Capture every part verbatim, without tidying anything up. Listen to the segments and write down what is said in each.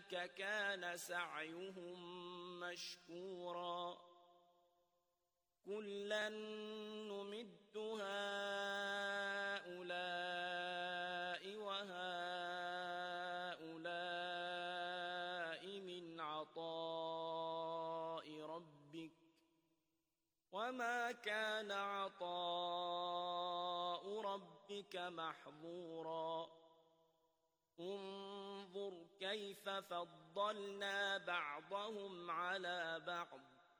أولئك كان سعيهم مشكورا كلا نمد هؤلاء وهؤلاء من عطاء ربك وما كان عطاء ربك محظورا انظر كيف فضلنا بعضهم على بعض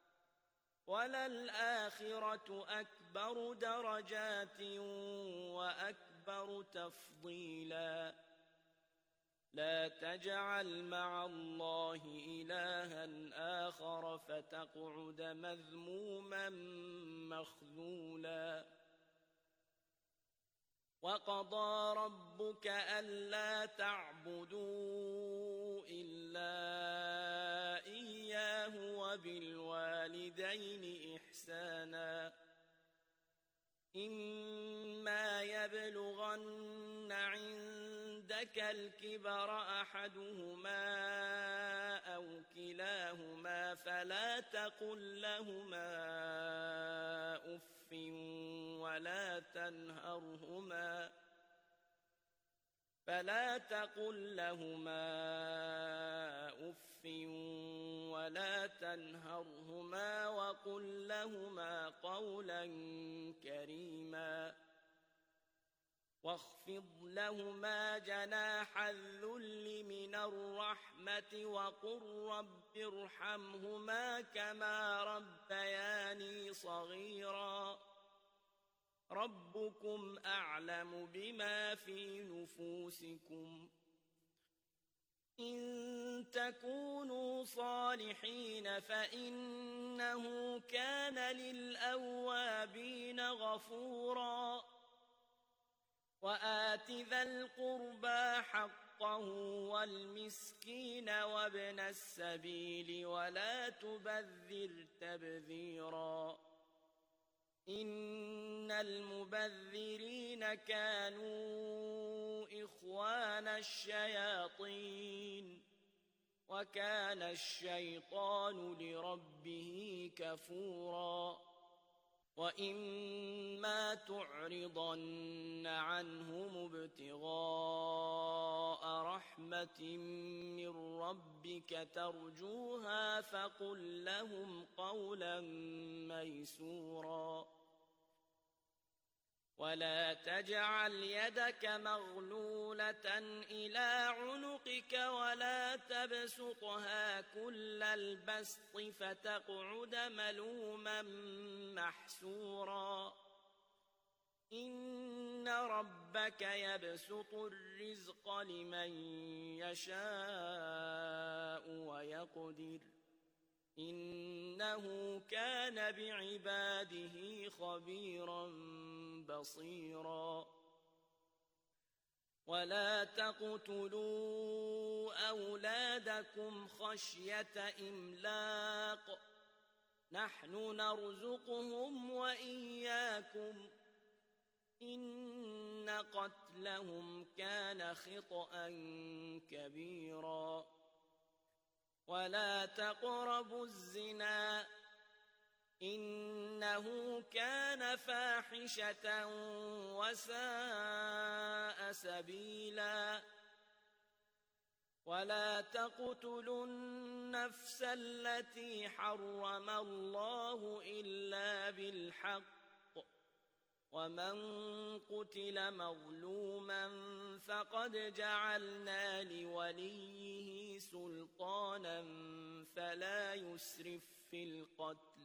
وللآخرة أكبر درجات وأكبر تفضيلا لا تجعل مع الله إلها آخر فتقعد مذموما مخذولا وقضى ربك ألا تعبدوا إلا إياه وبالوالدين إحسانا إما يبلغن عندك الكبر أحدهما أو كلاهما فلا تقل لهما أف ولا تنهرهما فلا تقل لهما أف ولا تنهرهما وقل لهما قولا كريما واخفض لهما جناح الذل من الرحمة وقل رب ارحمهما كما ربياني صغيرا ربكم أعلم بما في نفوسكم إن تكونوا صالحين فإنه كان للأوابين غفورا وآت ذا القربى حقه والمسكين وابن السبيل ولا تبذر تبذيرا إن المبذرين كانوا إخوان الشياطين وكان الشيطان لربه كفورا وإما تعرضن عنهم ابتغاء رحمة من ربك ترجوها فقل لهم قولا ميسورا ولا تجعل يدك مغلولة إلى عنقك ولا تبسطها كل البسط فتقعد ملوما محسورا إن ربك يبسط الرزق لمن يشاء ويقدر إنه كان بعباده خبيرا بصيرا ولا تقتلوا أولادكم خشية إملاق نحن نرزقهم وإياكم إن قتلهم كان خطأ كبيرا ولا تقربوا الزنا إنه كان فاحشة وساء سبيلا ولا تقتلوا النفس التي حرم الله إلا بالحق ومن قتل مظلوما فقد جعلنا لوليه سلطانا فلا يسرف في القتل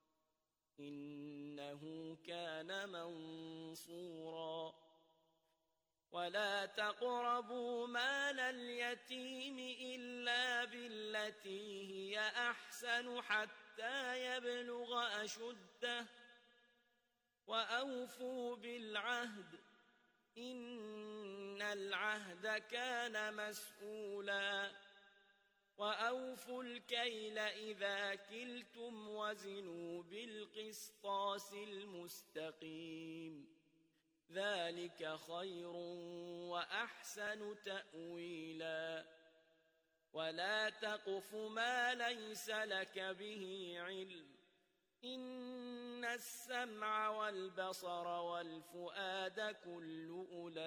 إنه كان منصورا ولا تقربوا مال اليتيم إلا بالتي هي أحسن حتى يبلغ أشده وأوفوا بالعهد إن العهد كان مسؤولا وأوفوا الكيل إذا كلتم وزنوا بالقسطاس المستقيم ذلك خير وأحسن تأويلا ولا تقف ما ليس لك به علم إن السمع والبصر والفؤاد كل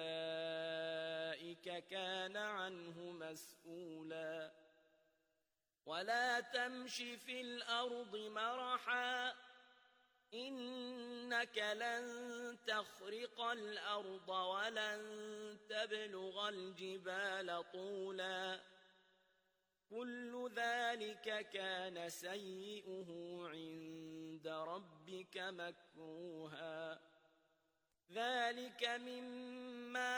أولئك كان عنه مسؤولا ولا تمش في الأرض مرحا إنك لن تخرق الأرض ولن تبلغ الجبال طولا كل ذلك كان سيئه عند ربك مكروها ذلك مما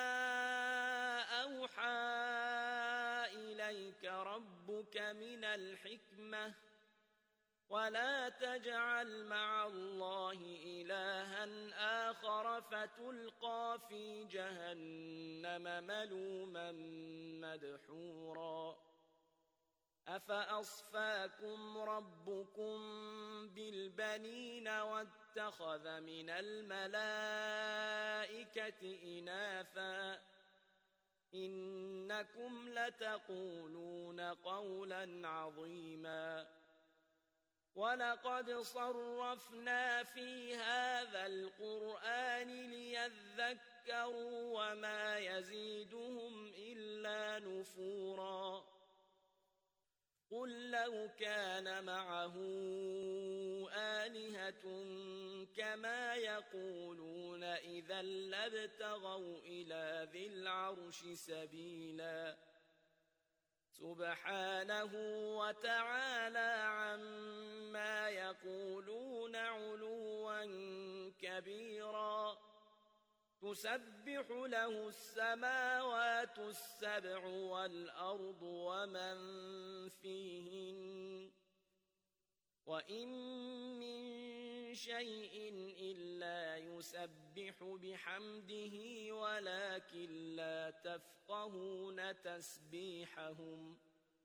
أوحى إليك ربك من الحكمة ولا تجعل مع الله إلها آخر فتلقى في جهنم ملوما مدحورا أفأصفاكم ربكم بالبنين واتخذ من الملائكة إناثا إنكم لتقولون قولا عظيما ولقد صرفنا في هذا القرآن ليذكروا وما يزيدهم إلا نفورا قل لو كان معه آلهة كما يقولون إذا لابتغوا إلى ذي العرش سبيلا سبحانه وتعالى عما يقولون علوا كبيرا تسبح له السماوات السبع والأرض ومن فيهن وإن من شيء إلا يسبح بحمده ولكن لا تفقهون تسبيحهم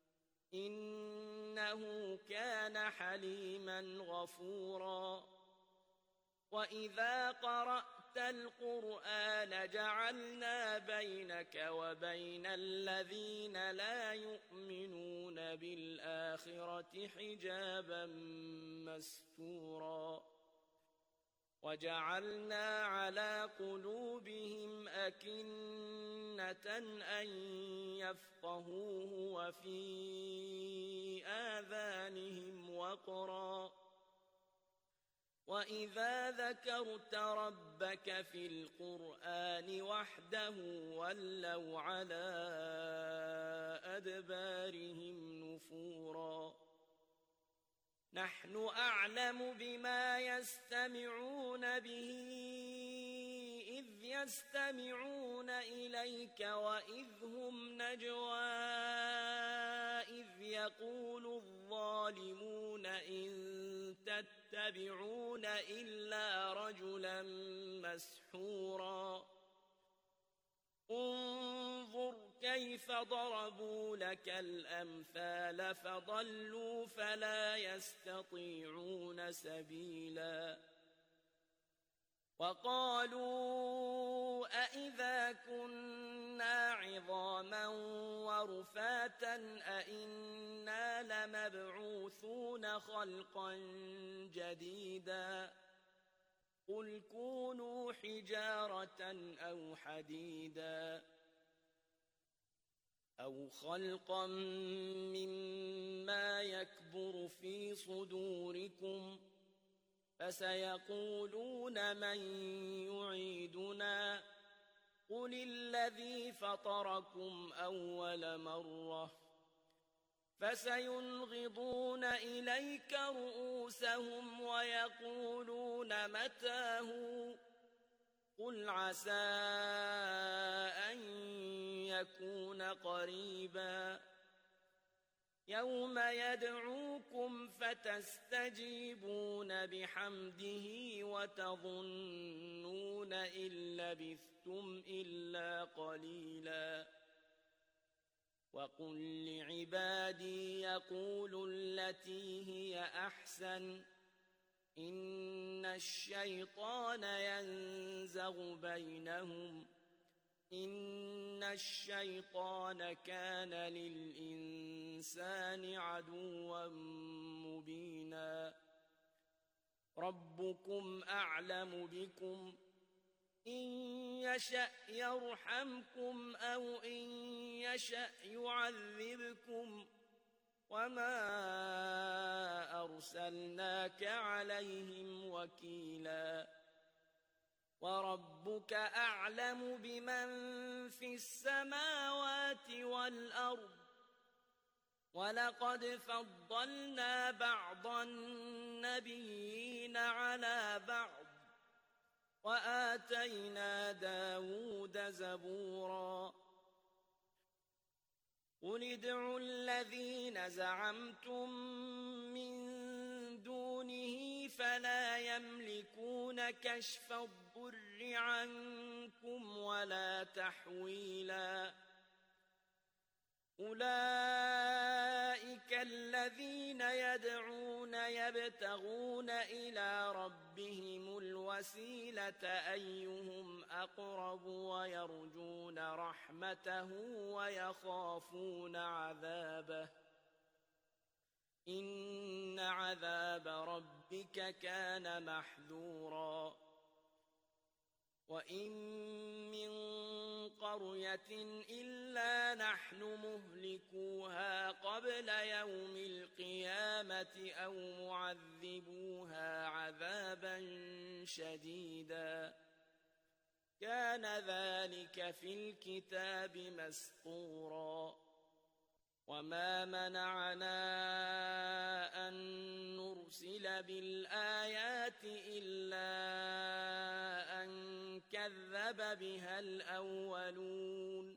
إنه كان حليما غفورا وإذا قرأت القرآن جعلنا بينك وبين الذين لا يؤمنون بالآخرة حجابا مستورا وجعلنا على قلوبهم أكنة أن يفقهوه وفي آذانهم وقرا وإذا ذكرت ربك في القرآن وحده ولوا على أدبارهم نفورا نحن أعلم بما يستمعون به إذ يستمعون إليك وإذ هم نجوى إذ يقول الظالمون إن تتبعون إلا رجلا مسحورا انظر كيف ضربوا لك الأمثال فضلوا فلا يستطيعون سبيلا وقالوا أئذا كنا عظاما ورفاتا أئنا لمبعوثون خلقا جديدا قل كونوا حجارة أو حديدا أو خلقا مما يكبر في صدوركم فسيقولون من يعيدنا قل الذي فطركم أول مرة فسينغضون إليك رؤوسهم ويقولون متاه قل عسى أن يكون قريبا يوم يدعوكم فتستجيبون بحمده وتظنون إن لبثتم إلا قليلا وقل لعبادي يقولوا التي هي أحسن إن الشيطان ينزغ بينهم إن الشيطان كان للإنسان الإنسان عدوا مبينا ربكم أعلم بكم إن يشأ يرحمكم أو إن يشأ يعذبكم وما أرسلناك عليهم وكيلا وربك أعلم بمن في السماوات والأرض ولقد فضلنا بعض النبيين على بعض وآتينا داود زبورا قل ادعوا الذين زعمتم من دونه فلا يملكون كشف الضر عنكم ولا تحويلا أولئك الذين يدعون يبتغون إلى ربهم الوسيلة أيهم أقرب ويرجون رحمته ويخافون عذابه إن عذاب ربك كان محذورا وإن من قرية إلا نحن مهلكوها قبل يوم القيامة أو معذبوها عذابا شديدا كان ذلك في الكتاب مسطورا وما منعنا أن نرسل بالآيات إلا أن كذب بها الأولون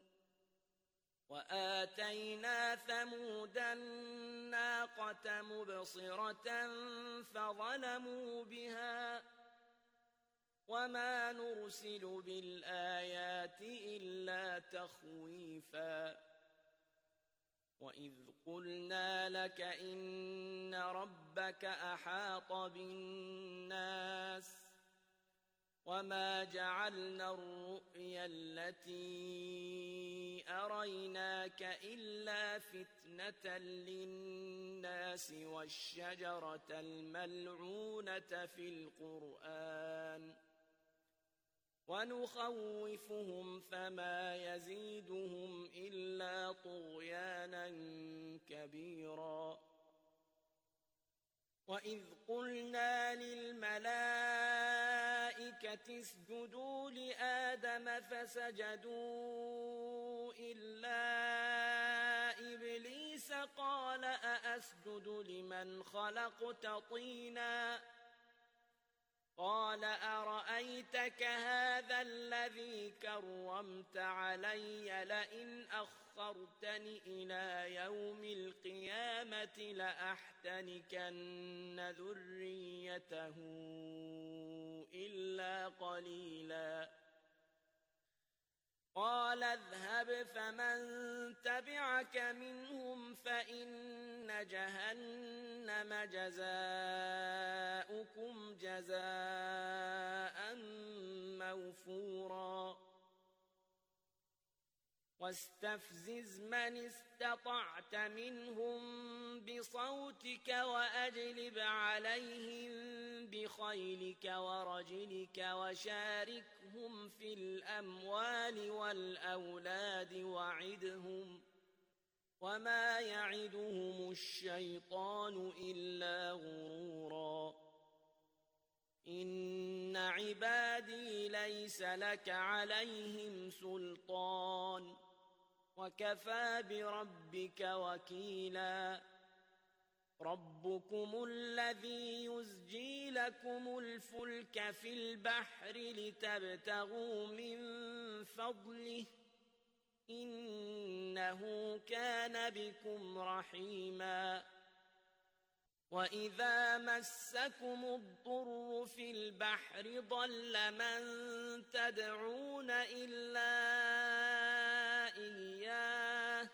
وآتينا ثمود الناقة مبصرة فظلموا بها وما نرسل بالآيات إلا تخويفا وإذ قلنا لك إن ربك أحاط بالناس وما جعلنا الرؤيا التي أريناك إلا فتنة للناس والشجرة الملعونة في القرآن ونخوفهم فما يزيدهم إلا طغيانا كبيرا وإذ قلنا للملائكة اسجدوا لآدم فسجدوا إلا إبليس قال أأسجد لمن خلقت طينا قال أرأيتك هذا الذي كرمت علي لئن أخرتني إلى يوم القيامة لأحتنكن ذريته إلا قليلا قال اذهب فمن تبعك منهم فإن جهنم جزاؤكم جزاء موفورا واستفزز من استطعت منهم بصوتك وأجلب عليهم بخيلك ورجلك وشاركهم في الأموال والأولاد وعدهم وما يعدهم الشيطان إلا غرورا إن عبادي ليس لك عليهم سلطان وكفى بربك وكيلا ربكم الذي يزجي لكم الفلك في البحر لتبتغوا من فضله إنه كان بكم رحيما وإذا مسكم الضر في البحر ضل من تدعون إلا إياه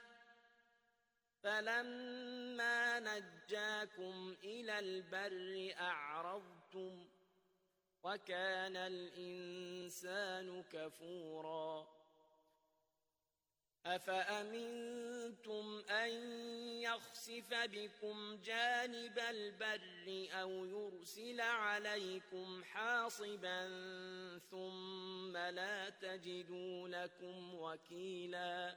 فلما نجاكم إلى البر أعرضتم وكان الإنسان كفورا أفأمنتم أن يخسف بكم جانب البر أو يرسل عليكم حاصبا ثم لا تجدوا لكم وكيلا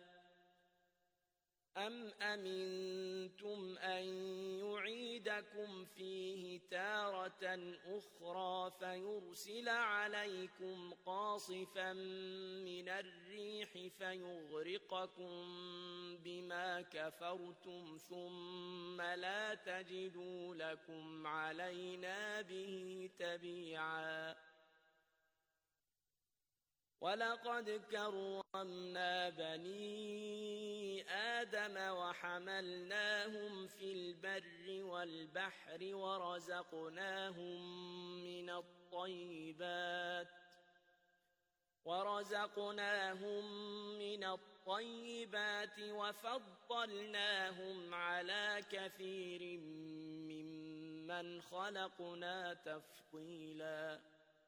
أم أمنتم أن يعيدكم فيه تارة أخرى فيرسل عليكم قاصفا من الريح فيغرقكم بما كفرتم ثم لا تجدوا لكم علينا به تبيعا ولقد كرمنا بني آدم وحملناهم في البر والبحر ورزقناهم من الطيبات ورزقناهم من الطيبات وفضلناهم على كثير ممن خلقنا تفضيلا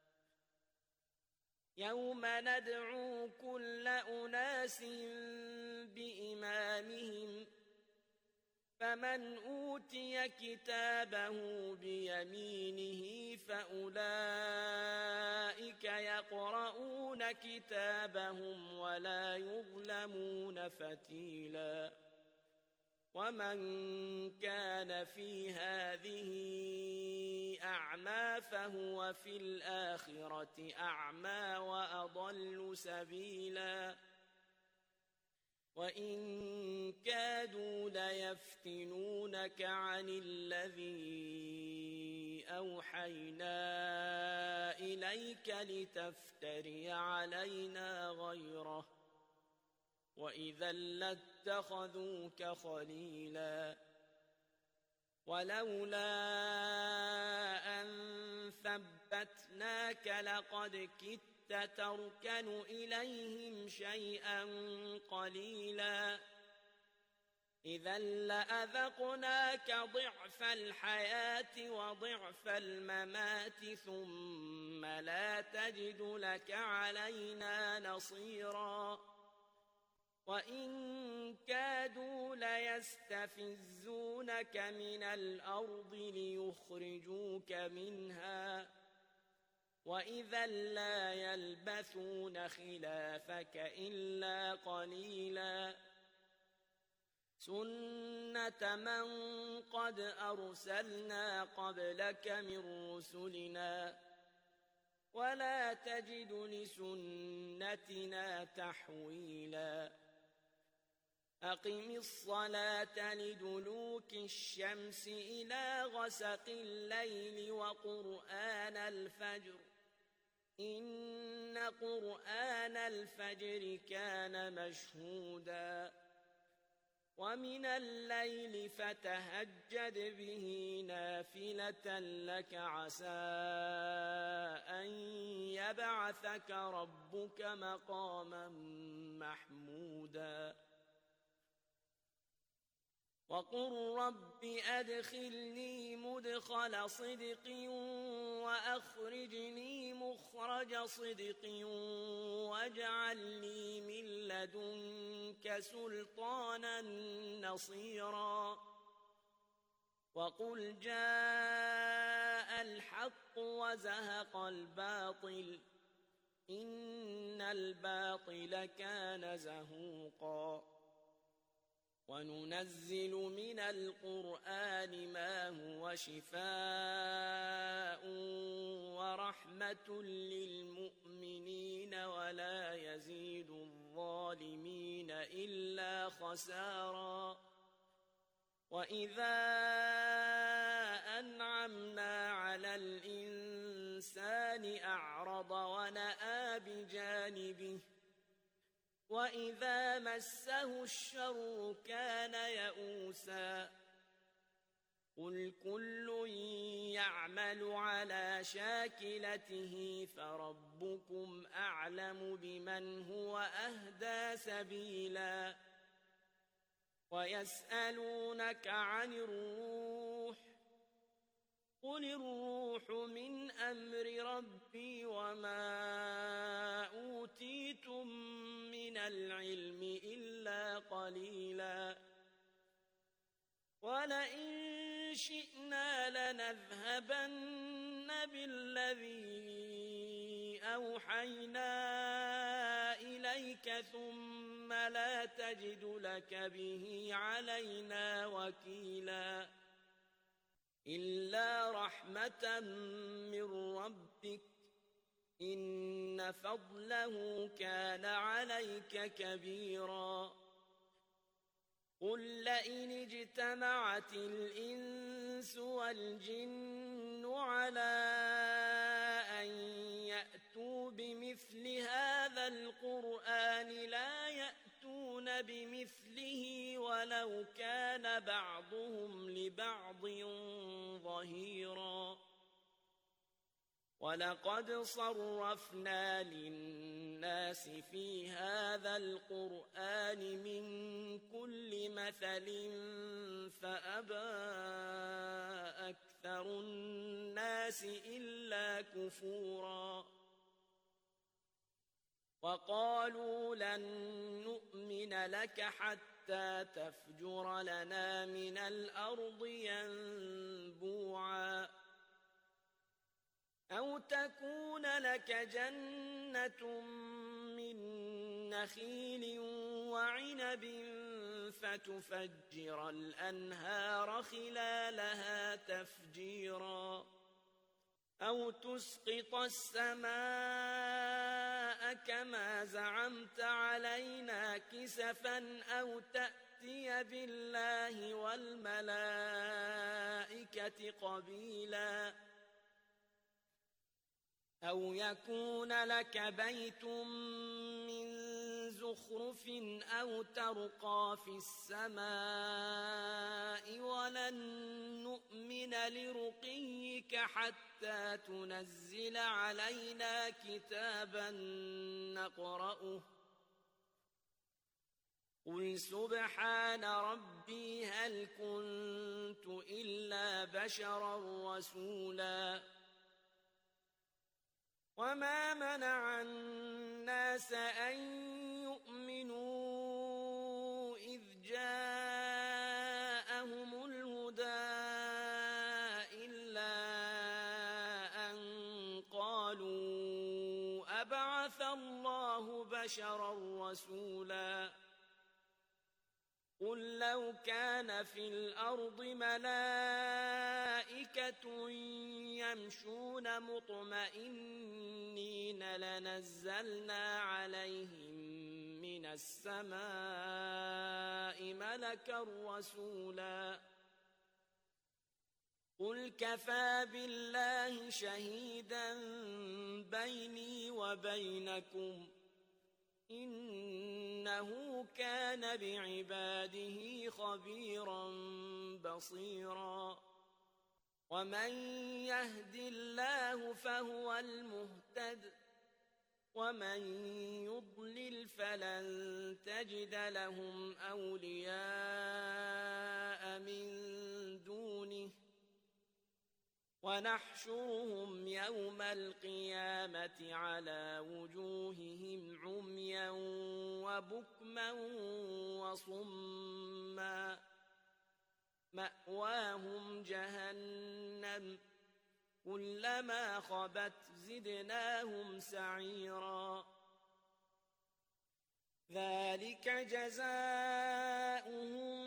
يوم ندعو كل أناس بإمامهم فمن أوتي كتابه بيمينه فأولئك يقرؤون كتابهم ولا يظلمون فتيلا ومن كان في هذه أعمى فهو في الآخرة أعمى وأضل سبيلا وإن كادوا ليفتنونك عن الذي أوحينا إليك لتفتري علينا غيره وإذا لاتخذوك خليلا ولولا أن ثبتناك لقد كدت تركن إليهم شيئا قليلا إذا لأذقناك ضعف الحياة وضعف الممات ثم لا تجد لك علينا نصيرا وإن كادوا ليستفزونك من الأرض ليخرجوك منها وإذا لا يلبثون خلافك إلا قليلا سنة من قد أرسلنا قبلك من رسلنا ولا تجد لسنتنا تحويلا أقم الصلاة لدلوك الشمس إلى غسق الليل وقرآن الفجر إن قرآن الفجر كان مشهودا ومن الليل فتهجد به نافلة لك عسى أن يبعثك ربك مقاما محمودا وقل رب أدخلني مدخل صدق وأخرجني مخرج صدق واجعل لي من لدنك سلطانا نصيرا وقل جاء الحق وزهق الباطل إن الباطل كان زهوقا وننزل من القرآن ما هو شفاء ورحمة للمؤمنين ولا يزيد الظالمين إلا خسارا وإذا أنعمنا على الإنسان أعرض ونأى بجانبه وإذا مسه الشر كان يئوسا قل كل يعمل على شاكلته فربكم أعلم بمن هو أهدى سبيلا ويسألونك عن الروح قل الروح من أمر ربي وما أوتيتم من العلم إلا قليلا ولئن شئنا لنذهبن بالذي أوحينا إليك ثم لا تجد لك به علينا وكيلا إلا رحمة من ربك إن فضله كان عليك كبيرا قل لئن اجتمعت الإنس والجن على أن يأتوا بمثل هذا القرآن لا يأتون بمثله ولو كان بعضهم لبعض ظهيرا ولقد صرفنا للناس في هذا القرآن من كل مثل فأبى أكثر الناس إلا كفورا وقالوا لن نؤمن لك حتى تفجر لنا من الأرض ينبوعا أو تكون لك جنة من نخيل وعنب فتفجر الأنهار خلالها تفجيرا أو تسقط السماء كما زعمت علينا كسفا أو تأتي بالله والملائكة قبيلا أو يكون لك بيت من زخرف أو ترقى في السماء ولن نؤمن لرقيك حتى تنزل علينا كتابا نقرأه قل سبحان ربي هل كنت إلا بشرا رسولا وما منع الناس أن يؤمنوا إذ جاءهم الهدى إلا أن قالوا أبعث الله بشرا رسولا قل لو كان في الأرض ملائكة يمشون مطمئنين لنزلنا عليهم من السماء ملكا رسولا قل كفى بالله شهيدا بيني وبينكم إنه كان بعباده خبيرا بصيرا ومن يهد الله فهو المهتد ومن يضلل فلن تجد لهم أولياء من دونه ونحشرهم يوم القيامة على وجوههم عميا وبكما وصما مأواهم جهنم كلما خبت زدناهم سعيرا ذلك جزاؤهم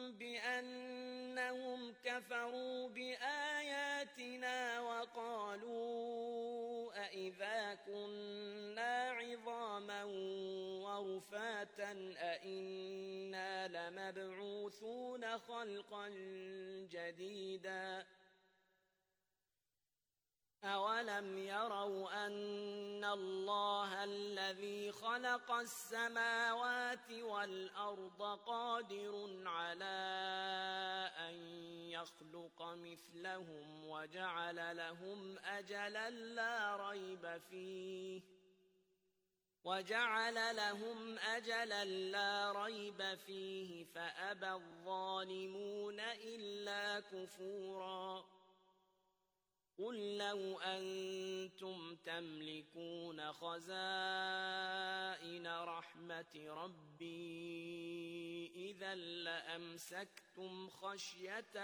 بأنهم كفروا بآياتنا وقالوا أإذا كنا عظاما ورفاتا أإنا لمبعوثون خلقا جديدا أولم يروا أن الله الذي خلق السماوات والأرض قادر على أن يخلق مثلهم وجعل لهم أجلا لا ريب فيه وجعل لهم أجلا لا ريب فيه فأبى الظالمون إلا كفورا قل لو أنتم تملكون خزائن رحمة ربي إذا لأمسكتم خشية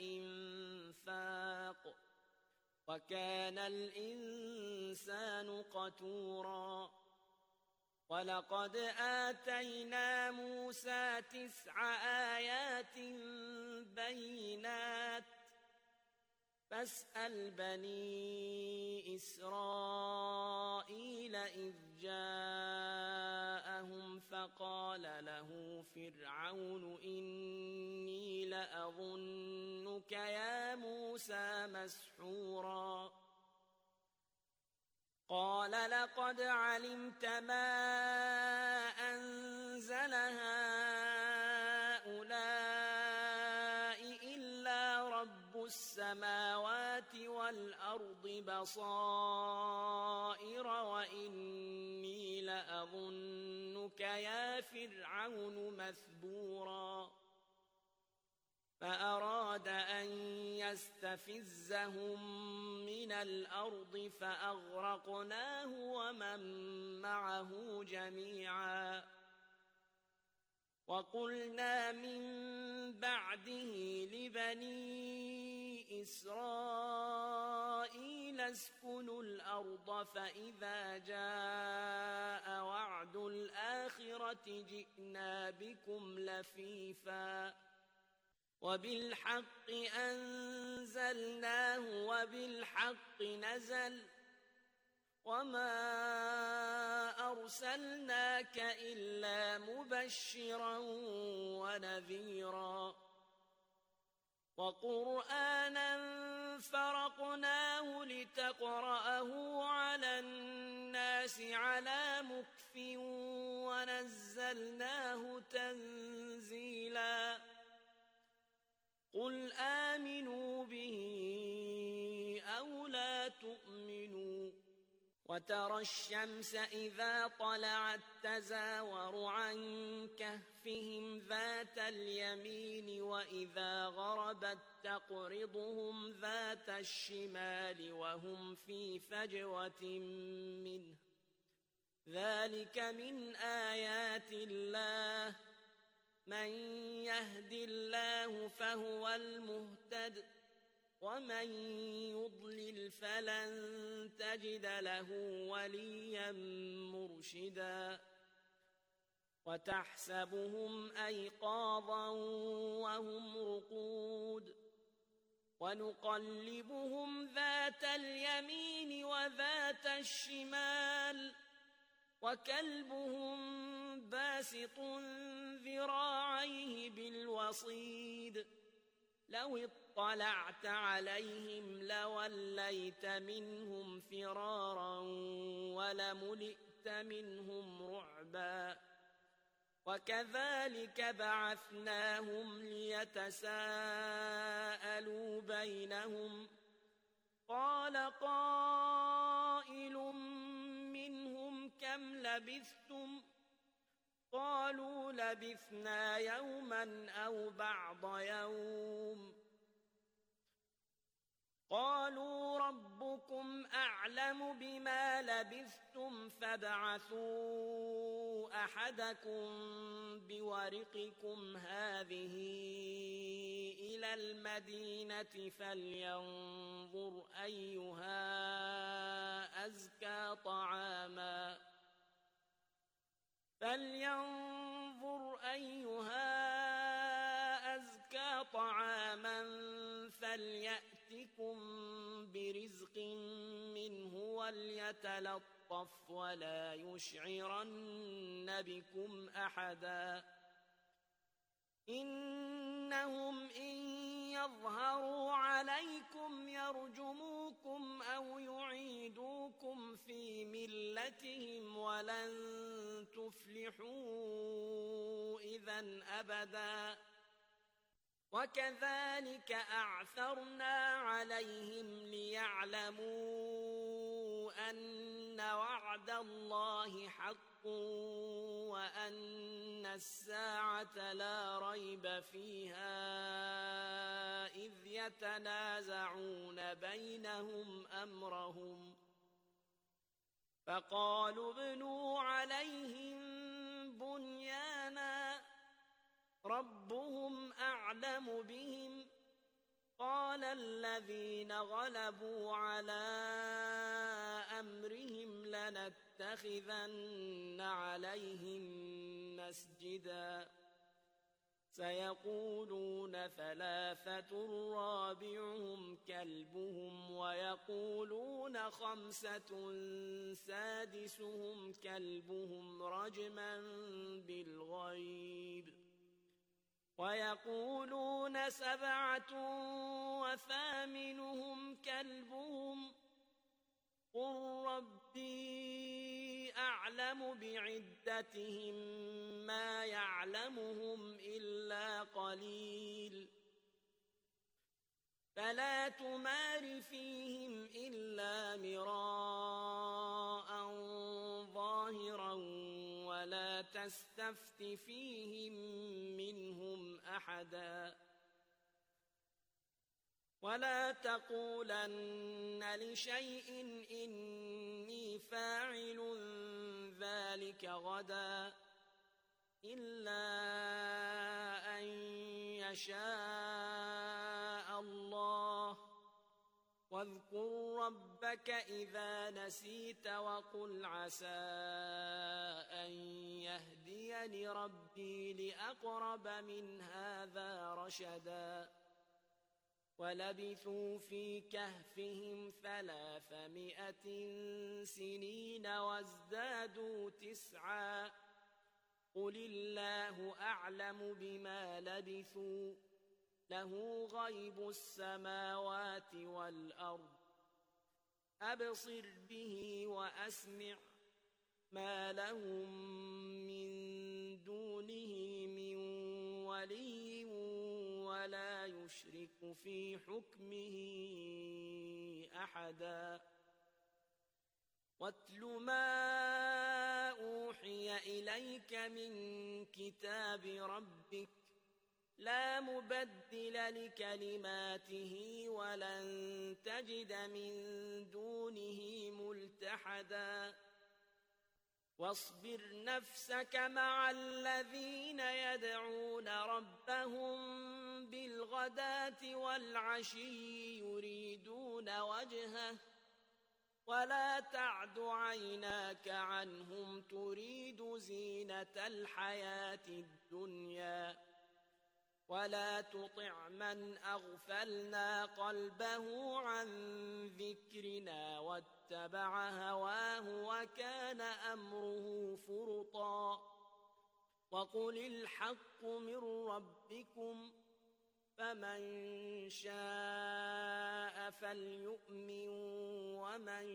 الإنفاق وكان الإنسان قتورا ولقد آتينا موسى تسع آيات بينات فاسأل بني إسرائيل إذ جاءهم فقال له فرعون إني لأظنك يا موسى مسحورا قال لقد علمت ما أنزل هؤلاء إلا رب السماوات والأرض بصائر وإني لأظنك يا فرعون مثبورا فأراد أن يستفزهم من الأرض فأغرقناه ومن معه جميعا وقلنا من بعده لبني إسرائيل اسكنوا الأرض فإذا جاء وعد الآخرة جئنا بكم لفيفا وبالحق أنزلناه وبالحق نزل وما أرسلناك إلا مبشرا ونذيرا وقرآنا فرقناه لتقرأه على الناس على مكث ونزلناه تنزيلا قل آمنوا به أو لا تؤمنوا وترى الشمس إذا طلعت تزاور عن كهفهم ذات اليمين وإذا غربت تقرضهم ذات الشمال وهم في فجوة منه ذلك من آيات الله من يهد الله فهو المهتد ومن يضلل فلن تجد له وليا مرشدا وتحسبهم أيقاظا وهم رقود ونقلبهم ذات اليمين وذات الشمال وكلبهم باسط ذراعيه بالوصيد لو اطلعت عليهم لوليت منهم فرارا ولملئت منهم رعبا وكذلك بعثناهم ليتساءلوا بينهم قال قائل منهم كم لبثتم قالوا لبثنا يوما أو بعض يوم قالوا ربكم أعلم بما لبثتم فابعثوا أحدكم بورقكم هذه إلى المدينة فلينظر أيها أزكى طعاما فلينظر أيها أزكى طعاما فليأتكم برزق منه وليتلطف ولا يشعرن بكم أحدا إنهم إن يظهروا عليكم يرجموكم أو يعيدوكم في ملتهم ولن تفلحوا إذا أبدا وكذلك أعثرنا عليهم ليعلموا أن وعد الله حق وأن الساعة لا ريب فيها إذ يتنازعون بينهم أمرهم فقالوا ابنوا عليهم بنيانا ربهم أعلم بهم قال الذين غلبوا على أمرهم لنتخذن عليهم مسجدا سيقولون ثلاثة رابعهم كلبهم ويقولون خمسة سادسهم كلبهم رجما بالغيب ويقولون سبعة وثامنهم كلبهم قل ربي أعلم بعدتهم ما يعلمهم إلا قليل فلا تمار فيهم إلا مراء ظاهرا ولا تستفت فيهم منهم أحدا ولا تقولن لشيء إني فاعل ذلك غدا إلا أن يشاء الله واذكر ربك إذا نسيت وقل عسى أن يهديني ربي لأقرب من هذا رشدا ولبثوا في كهفهم ثلاثمائة سنين وازدادوا تسعا قل الله أعلم بما لبثوا له غيب السماوات والأرض أبصر به وأسمع ما لهم من دونه من ولي ولا يشرك في حكمه أحدا واتل ما أوحي إليك من كتاب ربك لا مبدل لكلماته ولن تجد من دونه ملتحدا واصبر نفسك مع الذين يدعون ربهم بالغداة والعشي يريدون وجهه ولا تعد عيناك عنهم تريد زينة الحياة الدنيا ولا تطع من أغفلنا قلبه عن ذكرنا واتبع هواه وكان أمره فرطا وقل الحق من ربكم فمن شاء فليؤمن ومن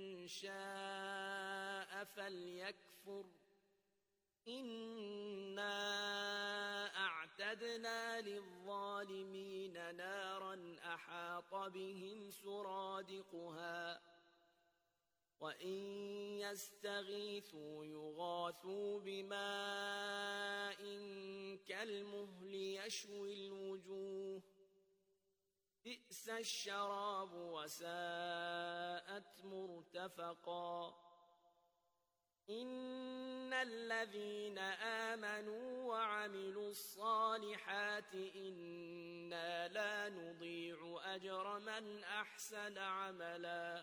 شاء فليكفر إنا أعتدنا للظالمين نارا أحاط بهم سرادقها وإن يستغيثوا يغاثوا بماء كالمهل يشوي الوجوه بئس الشراب وساءت مرتفقا إن الذين آمنوا وعملوا الصالحات إنا لا نضيع أجر من أحسن عملا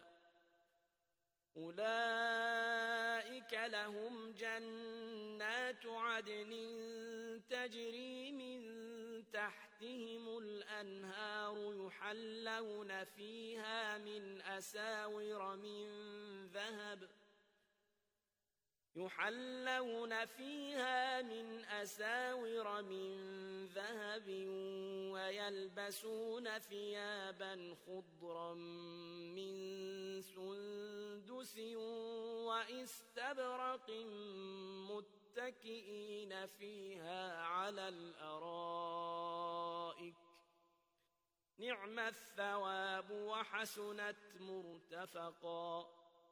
أولئك لهم جنات عدن تجري من تحتهم الأنهار يحلون فيها من أساور من ذهب يحلون فيها من أساور من ذهب ويلبسون ثيابا خضرا من سندس وإستبرق متكئين فيها على الأرائك نعم الثواب وحسنت مرتفقا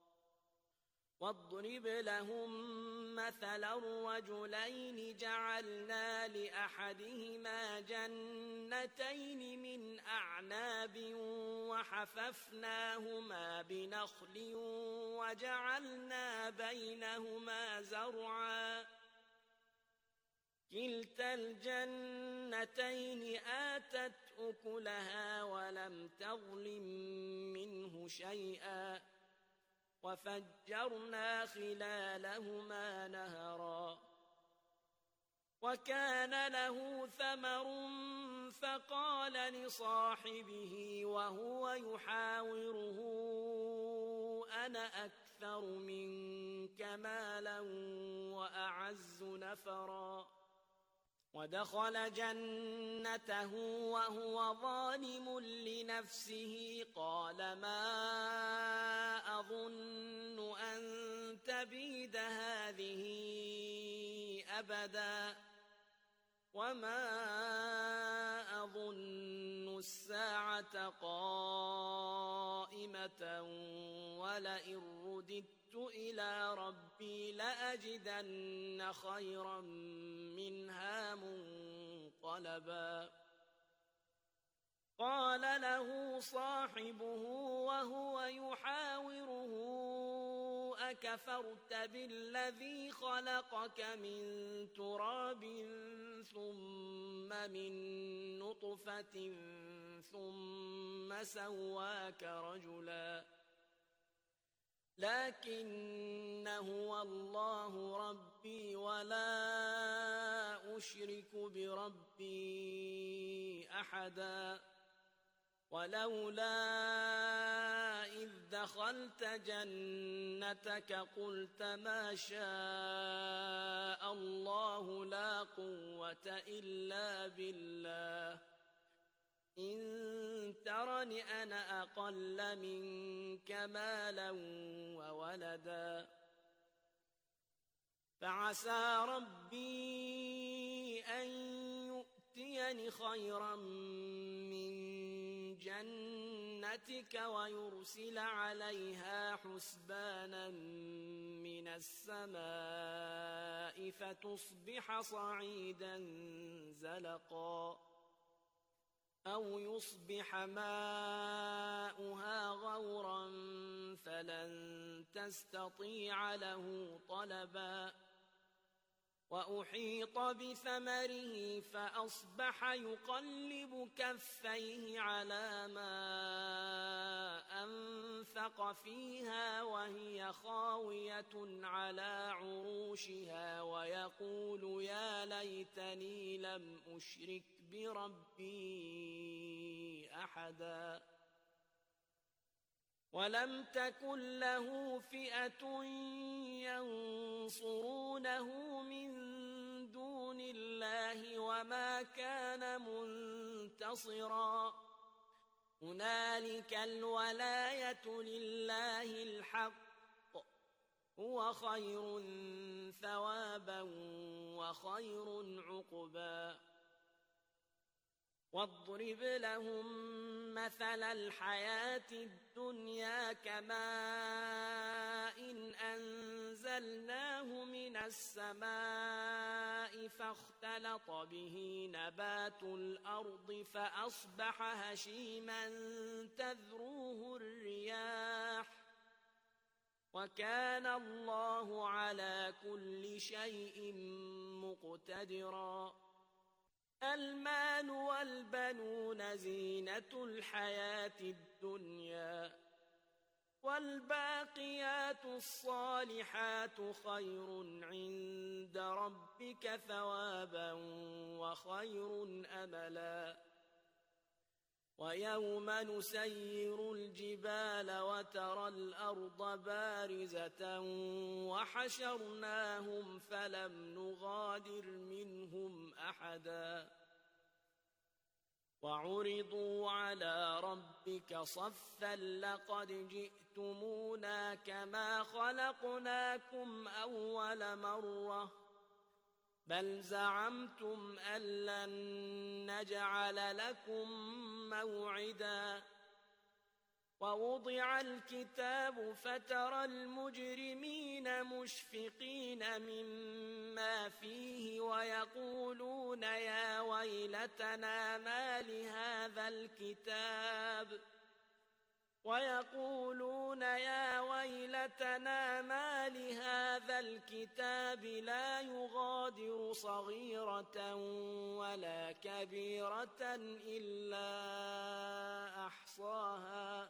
واضرب لهم مثلا رجلين جعلنا لأحدهما جنتين من أعناب وحففناهما بنخل وجعلنا بينهما زرعا كلتا الجنتين آتت أكلها ولم تظلم منه شيئا وفجرنا خلالهما نهرا وكان له ثمر فقال لصاحبه وهو يحاوره أنا أكثر منك مالا وأعز نفرا ودخل جنته وهو ظالم لنفسه قال ما أظن أن تبيد هذه أبدا وما أظن الساعة قائمة ولئن رددت إلى ربي لأجدن خيرا منها منقلبا قال له صاحبه وهو يحاوره أكفرت بالذي خلقك من تراب ثم من نطفة ثم سواك رجلا لكن هو الله ربي ولا أشرك بربي أحدا ولولا إذ دخلت جنتك قلت ما شاء الله لا قوة إلا بالله إن ترني أنا أقل منك مالا وولدا فعسى ربي أن يؤتيني خيرا من جنتك ويرسل عليها حسبانا من السماء فتصبح صعيدا زلقا أو يصبح ماؤها غورا فلن تستطيع له طلبا وأحيط بثمره فأصبح يقلب كفيه على ما أنفق فيها وهي خاوية على عروشها ويقول يا ليتني لم أشرك بربي أحدا ولم تكن له فئة ينصرونه من دون الله وما كان منتصرا هنالك الولاية لله الحق هو خير ثوابا وخير عقبا واضرب لهم مثل الحياة الدنيا كماء إن أنزلناه من السماء فاختلط به نبات الأرض فأصبح هشيما تذروه الرياح وكان الله على كل شيء مقتدرا المال والبنون زينة الحياة الدنيا والباقيات الصالحات خير عند ربك ثوابا وخير أملا ويوم نسير الجبال وترى الأرض بارزة وحشرناهم فلم نغادر منهم أحدا وعرضوا على ربك صفا لقد جئتمونا كما خلقناكم أول مرة بل زعمتم أن لن نجعل لكم موعدا ووضع الكتاب فترى المجرمين مشفقين مما فيه ويقولون يا ويلتنا ما لهذا الكتاب ويقولون يا ويلتنا ما لهذا الكتاب لا يغادر صغيرة ولا كبيرة إلا أحصاها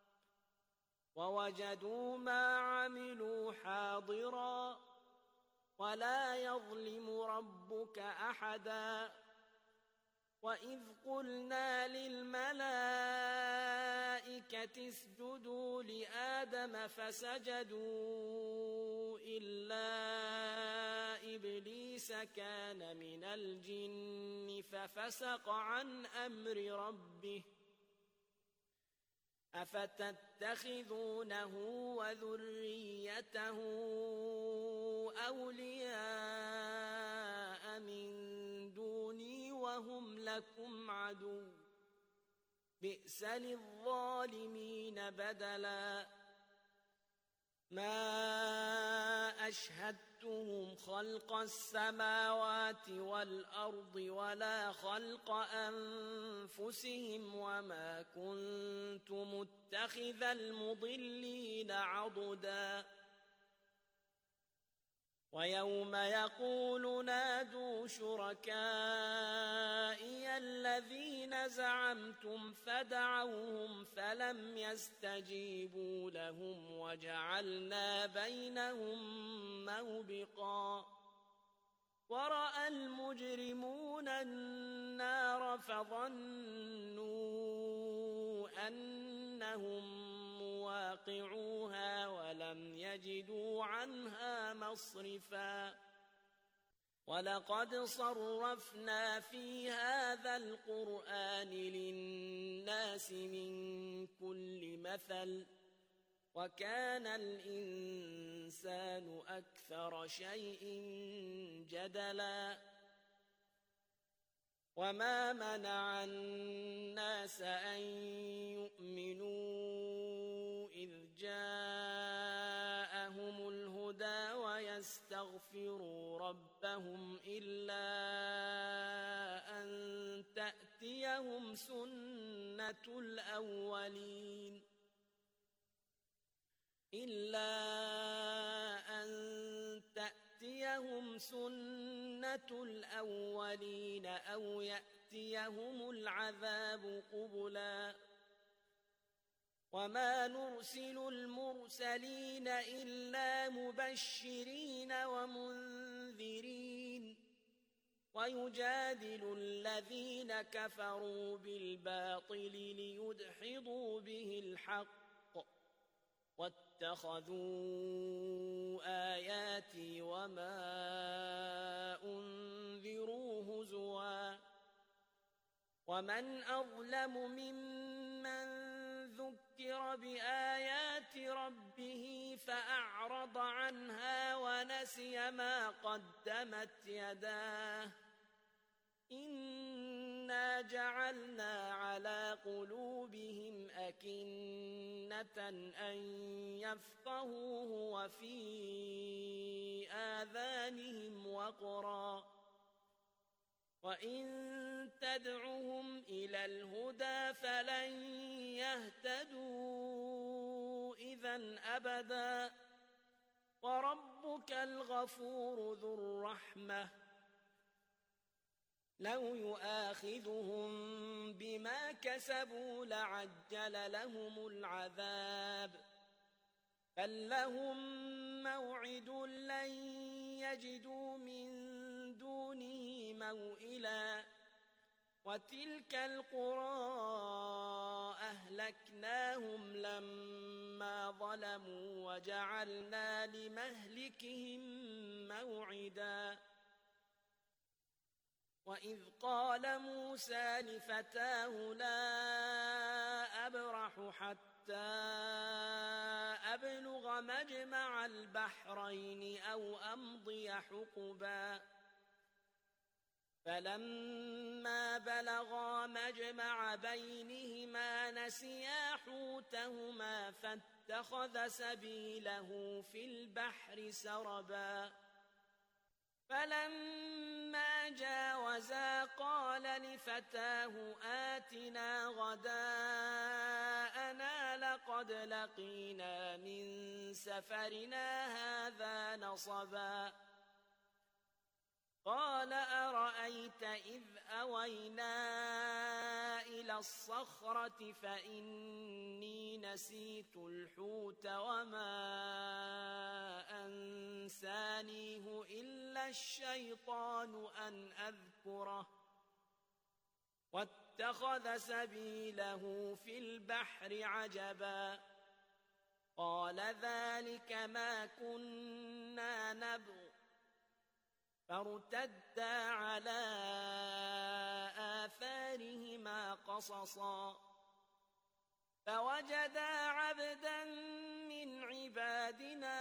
ووجدوا ما عملوا حاضرا ولا يظلم ربك أحدا وإذ قلنا للملائكة اسجدوا لآدم فسجدوا إلا إبليس كان من الجن ففسق عن أمر ربه أفتتخذونه وذريته أولياء من دوني وهم لكم عدو بئس للظالمين بدلا ما أشهدتهم خلق السماوات والأرض ولا خلق أنفسهم وما كنت متخذ المضلين عضدا ويوم يقول نادوا شركائي الذين زعمتم فدعوهم فلم يستجيبوا لهم وجعلنا بينهم موبقا ورأى المجرمون النار فظنوا أنهم مواقعوها ولم يجدوا عنها مصرفا ولقد صرفنا في هذا القرآن للناس من كل مثل وكان الإنسان أكثر شيء جدلا وما منع الناس أن يؤمنوا إذ جاءهم الهدى ويستغفروا ربهم إلا أن تأتيهم سنة الأولين إلا أن تأتيهم سنة الأولين أو يأتيهم العذاب قبلا وما نرسل المرسلين إلا مبشرين ومنذرين ويجادل الذين كفروا بالباطل ليدحضوا به الحق واتخذوا آياتي وما أنذروا هزوا ومن أظلم ممن ذكر بآيات ربه فأعرض عنها ونسي ما قدمت يداه إنا جعلنا على قلوبهم أكنة أن يفقهوه وفي آذانهم وقرا وإن تدعهم إلى الهدى فلن يهتدوا إذا أبدا وربك الغفور ذو الرحمة لو يؤاخذهم بما كسبوا لعجل لهم العذاب بل لهم موعد لن يجدوا من دونه موئلا وتلك القرى أهلكناهم لما ظلموا وجعلنا لمهلكهم موعدا وإذ قال موسى لفتاه لا أبرح حتى أبلغ مجمع البحرين أو أمضي حقبا فلما بلغا مجمع بينهما نسيا حوتهما فاتخذ سبيله في البحر سربا فلما جاوزا قال لفتاه آتنا غداءنا لقد لقينا من سفرنا هذا نصبا قال أرأيت إذ أوينا إلى الصخرة فإني نسيت الحوت وما أنسانيه إلا الشيطان أن أذكره واتخذ سبيله في البحر عجبا قال ذلك ما كنا نبغ فارتدا على آثارهما قصصا فوجدا عبدا من عبادنا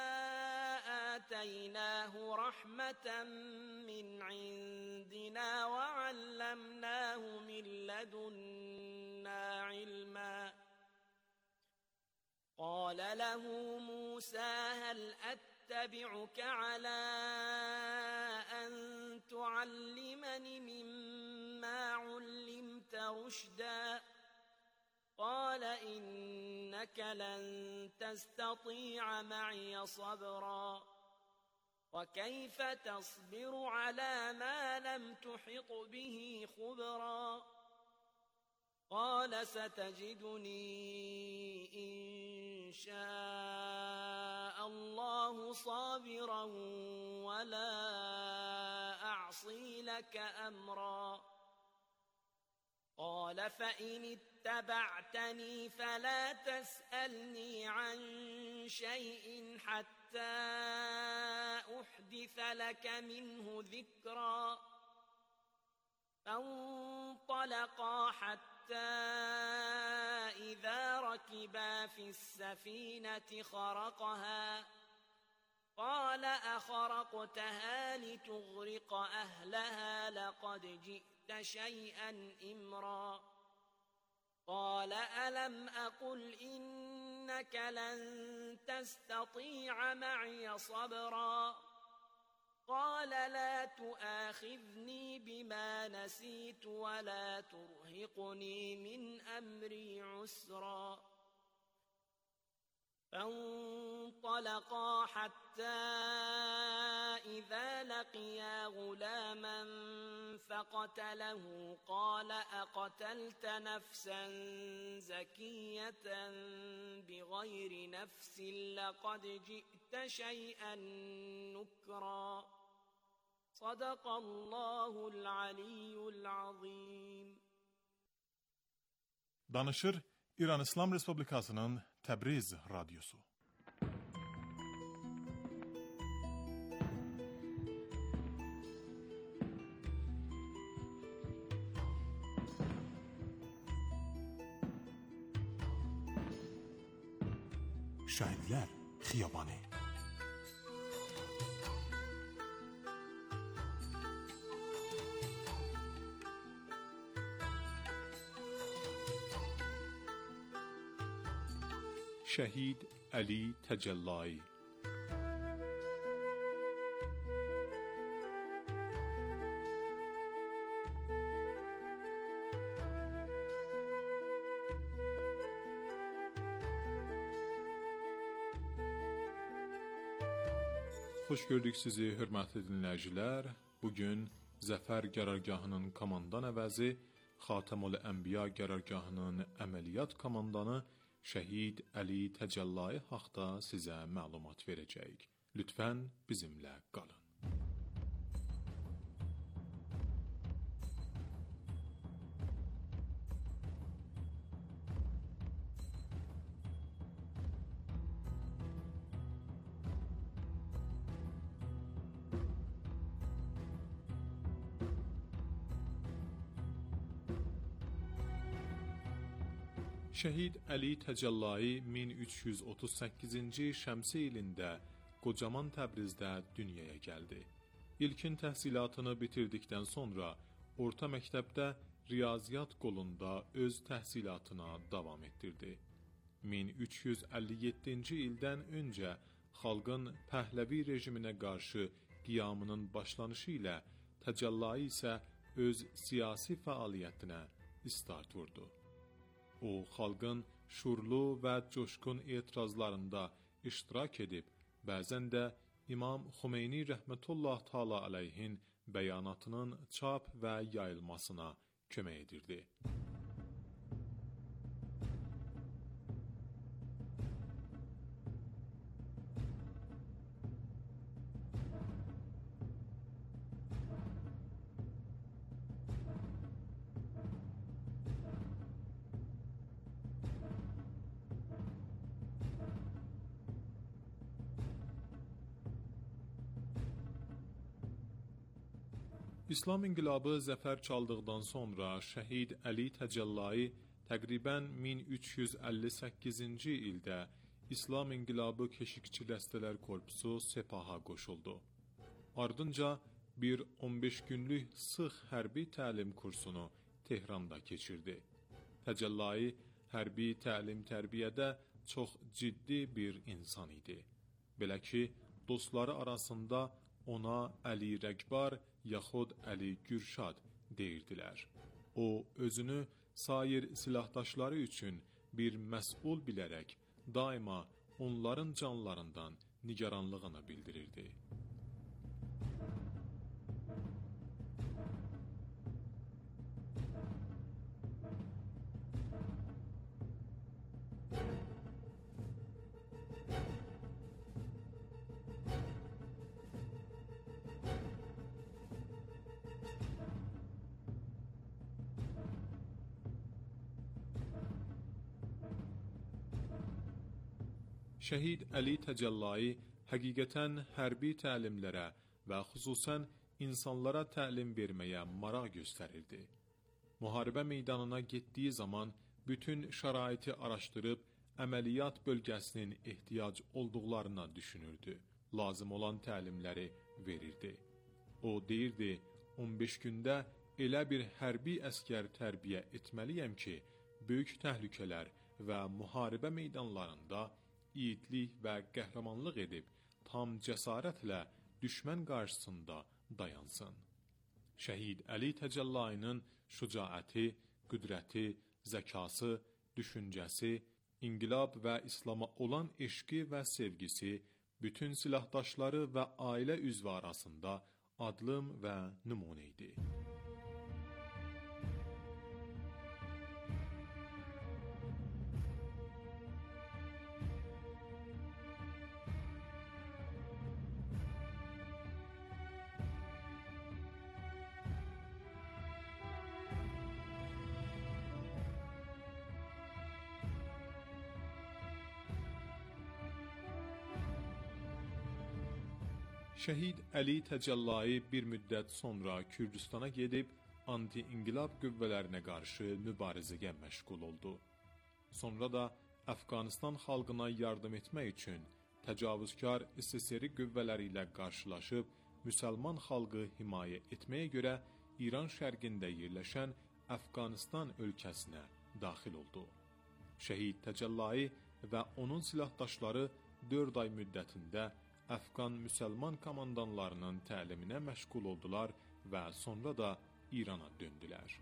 آتيناه رحمة من عندنا وعلمناه من لدنا علما قال له موسى هل أتبعك على أن تعلمني مما علمت رشدا قال إنك لن تستطيع معي صبرا وكيف تصبر على ما لم تحط به خبرا قال ستجدني إن شاء الله صابرا ولا أعصي لك أمرا قال فإن اتبعتني فلا تسألني عن شيء حتى أحدث لك منه ذكرا فانطلقا حتى إذا ركبا في السفينة خرقها قال أخرقتها لتغرق أهلها لقد جئت شيئا إمرا قال ألم أقل إنك لن تستطيع معي صبرا قال لا تؤاخذني بما نسيت ولا ترهقني من أمري عسرا فانطلقا حتى إذا لقيا غلاما فقتله قال أقتلت نفسا زكية بغير نفس لقد جئت شيئا نكرا صدق الله العلي العظيم. Danışır İran İslam Respublikası'nın Təbriz Radyosu. Şəhidlər Xiyabanı. شهید علی تجلایی. Xoş gördük sizi, hörmətli dinləyicilər. Bugün Zəfər qərargahının komandan əvəzi, Xatəmül Ənbiya qərargahının əməliyyat komandanı Şəhid Əli Təcəllai haqda sizə məlumat verəcəyik. Lütfən bizimlə qalın. Şəhid Əli Təcəllai min üç yüz otuz səkkizinci şəmsi ilində qocaman Təbrizdə dünyaya gəldi. İlkin təhsilatını bitirdikdən sonra orta məktəbdə riyaziyyat qolunda öz təhsilatına davam etdirdi. min üç yüz əlli yeddinci ildən öncə xalqın Pəhləvi rejiminə qarşı qiyamının başlanışı ilə Təcəllai isə öz siyasi fəaliyyətinə istart vurdu. O, xalqın şurlu və coşqun etirazlarında iştirak edib, bəzən də İmam Xümeyni rəhmətullah təala əleyhin bəyanatının çap və yayılmasına kömək edirdi. İslam inqilabı zəfər çaldıqdan sonra şəhid Əli Təcəllai təqribən min üç yüz əlli səkkizinci ildə İslam İnqilabı Keşikçi Dəstələr Korpusu Sepaha qoşuldu. Ardınca bir on beş günlük sıx hərbi təlim kursunu Tehranda keçirdi. Təcəllai hərbi təlim-tərbiyədə çox ciddi bir insan idi. Belə ki, dostları arasında ona Əli Rəqbar yaxud Əli Gürşad deyirdilər. O, özünü sair silahdaşları üçün bir məsul bilərək daima onların canlarından nigaranlığını bildirirdi. Şəhid Əli Təcəllai həqiqətən hərbi təlimlərə və xüsusən insanlara təlim verməyə maraq göstərirdi. Müharibə meydanına getdiyi zaman bütün şəraiti araşdırıb əməliyyat bölgəsinin ehtiyac olduqlarına düşünürdü. Lazım olan təlimləri verirdi. O deyirdi, on beş gündə elə bir hərbi əskər tərbiyə etməliyəm ki, böyük təhlükələr və müharibə meydanlarında yiğitlik və qəhrəmanlıq edib, tam cəsarətlə düşmən qarşısında dayansın. Şəhid Əli Təcəllainin şücaəti, qüdrəti, zəkası, düşüncəsi, inqilab və İslama olan eşqi və sevgisi bütün silahdaşları və ailə üzvü arasında adlım və nümunə idi. Şəhid Əli Təcəllai bir müddət sonra Kürdistana gedib, anti-inqilab qüvvələrinə qarşı mübarizəyə məşğul oldu. Sonra da Əfqanistan xalqına yardım etmək üçün təcavüzkar S S R qüvvələri ilə qarşılaşıb, müsəlman xalqı himayə etməyə görə İran şərqində yerləşən Əfqanistan ölkəsinə daxil oldu. Şəhid Təcəllai və onun silahdaşları dörd ay müddətində Əfqan müsəlman komandanlarının təliminə məşğul oldular və sonra da İrana döndülər.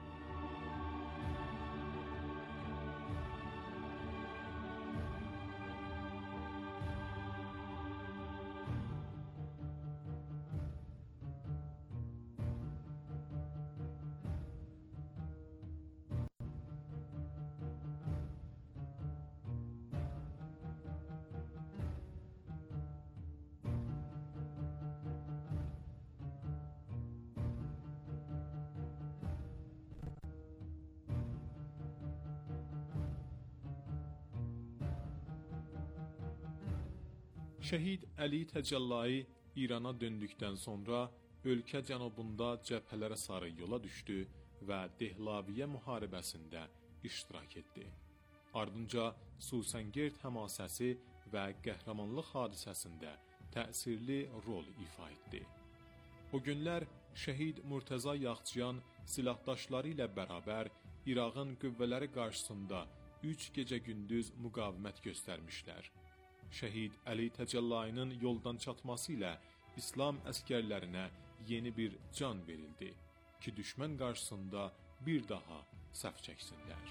Şəhid Əli Təcəllai İrana döndükdən sonra ölkə cənubunda cəbhələrə sarı yola düşdü və Dehlaviyyə müharibəsində iştirak etdi. Ardınca Susəngerd həmasəsi və qəhrəmanlıq hadisəsində təsirli rol ifa etdi. O günlər şəhid Murtəza Yaxçıyan silahdaşları ilə bərabər İraqın qüvvələri qarşısında üç gecə gündüz müqavimət göstərmişlər. Şəhid Əli Təcəllayinin yoldan çatması ilə İslam əskərlərinə yeni bir can verildi ki, düşmən qarşısında bir daha səf çəksinlər.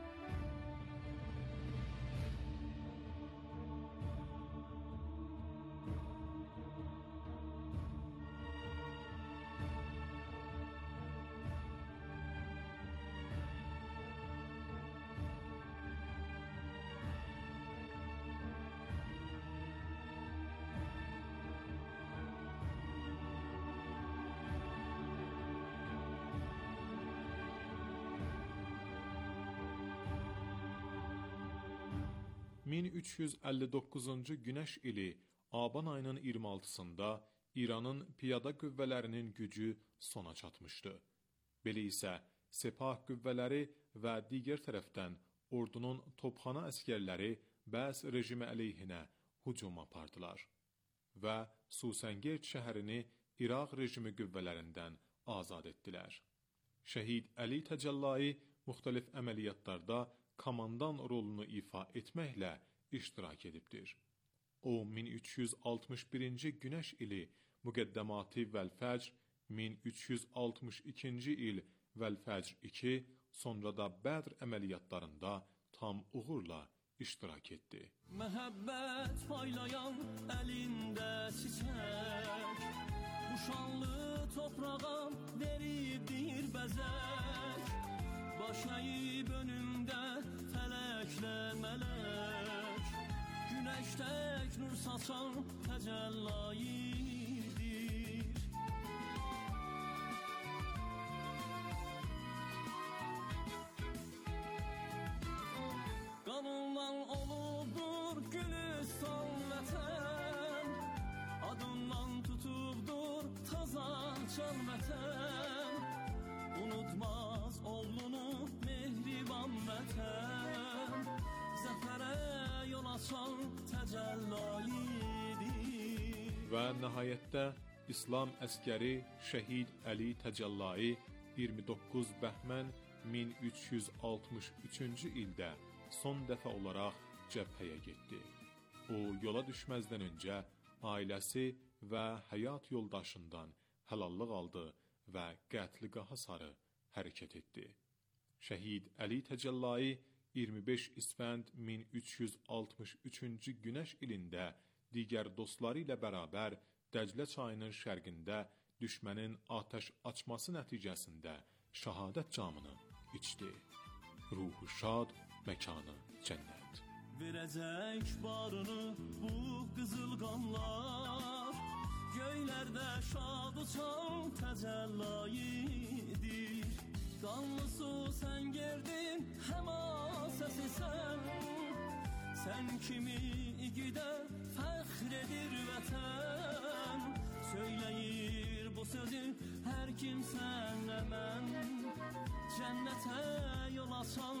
min üç yüz əlli doqquzuncu günəş ili Aban ayının iyirmi altısında İranın piyada qüvvələrinin gücü sona çatmışdı. Belə isə Sepah qüvvələri və digər tərəfdən ordunun topxana əskərləri Bəs rejimi əleyhinə hücum apardılar və Susəngerd şəhərini İraq rejimi qüvvələrindən azad etdilər. Şəhid Əli Təcəllai müxtəlif əməliyyatlarda komandan rolunu ifa etməklə iştirak edibdir. O, min üç yüz altmış birinci günəş ili Müqəddəmatı Vəl-Fəcr, min üç yüz altmış ikinci il Vəl-Fəcr iki, sonra da Bədr əməliyyatlarında tam uğurla iştirak etdi. Məhəbbət paylayan əlində çiçək, bu şanlı toprağa veribdir bəzək, baş əyib önümdə fələklə mələk, günəş tək nur saçan təcəllayidir. Qanundan olubdur Gülüstan vətən, adından tutubdur taza can vətən, unutmaz oğlunu mehriban vətən, zəfərə yol açan təcəllayidir. Və nəhayətdə İslam əskəri Şəhid Əli Təcəllai iyirmi doqquz Bəhmən min üç yüz altmış üçüncü ildə son dəfə olaraq cəbhəyə getdi. O, yola düşməzdən öncə ailəsi və həyat yoldaşından həlallıq aldı və qətligaha sarı hərəkət etdi. Şəhid Əli Təcəllai iyirmi beş İsfənd min üç yüz altmış üçüncü günəş ilində digər dostları ilə bərabər Dəclə çayının şərqində düşmənin atəş açması nəticəsində şəhadət camını içdi. Ruhu şad, məkanı cənnət. Verəcək barını bu qızıl qanlar, göylərdə şad uçan təcəllayidir. Qanlısı sən gerdin, həmasəsi sən, sən kimi igidə fəxr edir vətən. Söyləyir bu sözü hər kim sənlə mən, cənnətə yol açan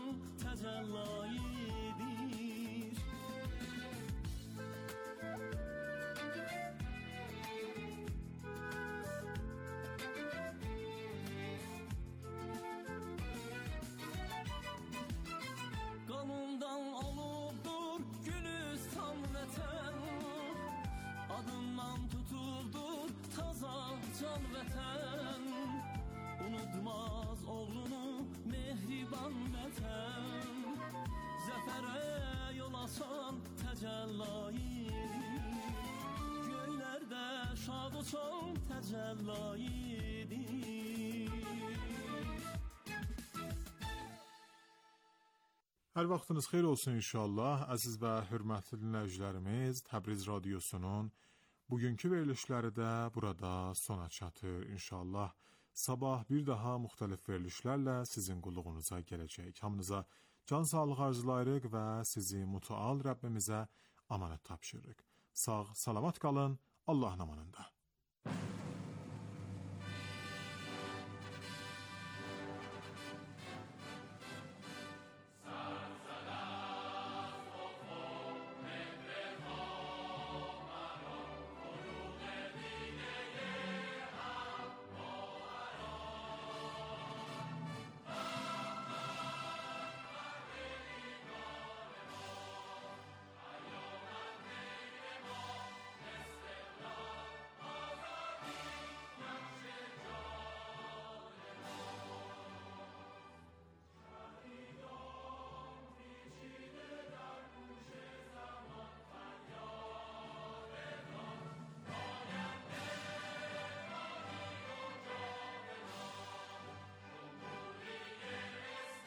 təcəllayidir. Qanundan olubdur Gülüstan vətən, adından tutuldur taza can vətən, unutmaz oğlunu mehriban vətən, zəfərə yol açan təcəllayidir. Göylərdə şad uçan təcəllayidir. Hər vaxtınız xeyir olsun inşallah. Əziz və hörmətli dinləyicilərimiz, Təbriz radiosunun bugünkü verilişləri də burada sona çatır inşallah. Sabah bir daha müxtəlif verilişlərlə sizin qulluğunuza gələcək. Hamınıza can sağlığı arzulayırıq və sizi mütəal Rəbbimizə amanət tapşırırıq. Sağ, salamat qalın, Allahın amanında.